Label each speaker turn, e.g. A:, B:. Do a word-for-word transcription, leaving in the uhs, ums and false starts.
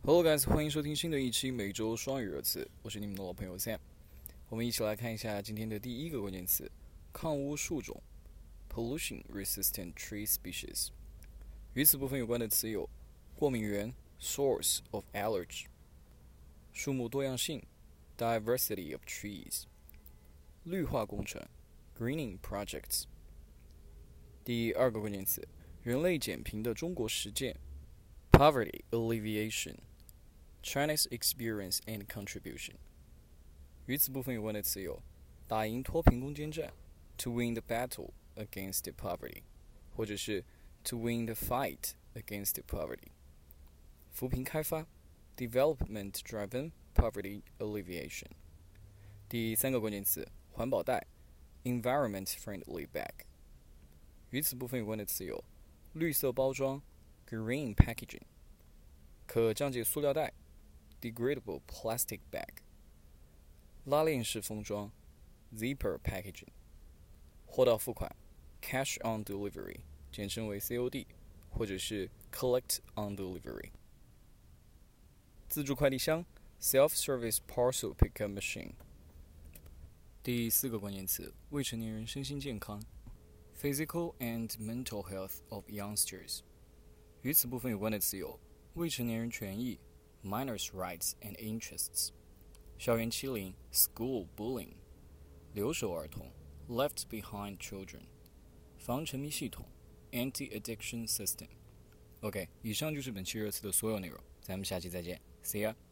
A: Hello guys，欢迎收听新的一期每周双语热词，我是你们的老朋友 Sam。我们一起来看一下今天的第一个关键词：抗污树种 （pollution-resistant tree species）。与此部分有关的词有过敏源 （source of allergy）、树木多样性 （diversity of trees）、绿化工程 （greening projects）。第二个关键词：人类减贫的中国实践 （poverty alleviation）。China's experience and contribution。与此部分有关的词有打赢脱贫攻坚战 to win the battle against poverty， 或者是 to win the fight against poverty。扶贫开发 development driven poverty alleviation。第三个关键词环保袋 environment friendly bag。与此部分有关的词有绿色包装 green packaging， 可降解塑料袋degradable plastic bag， 拉链式封装 zipper packaging， 货到付款 cash on delivery， 简称为 C O D， 或者是 collect on delivery。 自助快递箱 self-service parcel pickup machine。 第四个关键词未成年人身心健康 physical and mental health of youngsters。 与此部分有关的词有未成年人权益Minors' rights and interests， 校园欺凌 school bullying， 留守儿童 left behind children， 防沉迷系统 anti-addiction system。 OK， 以上就是本期热词的所有内容，咱们下期再见 ，See ya。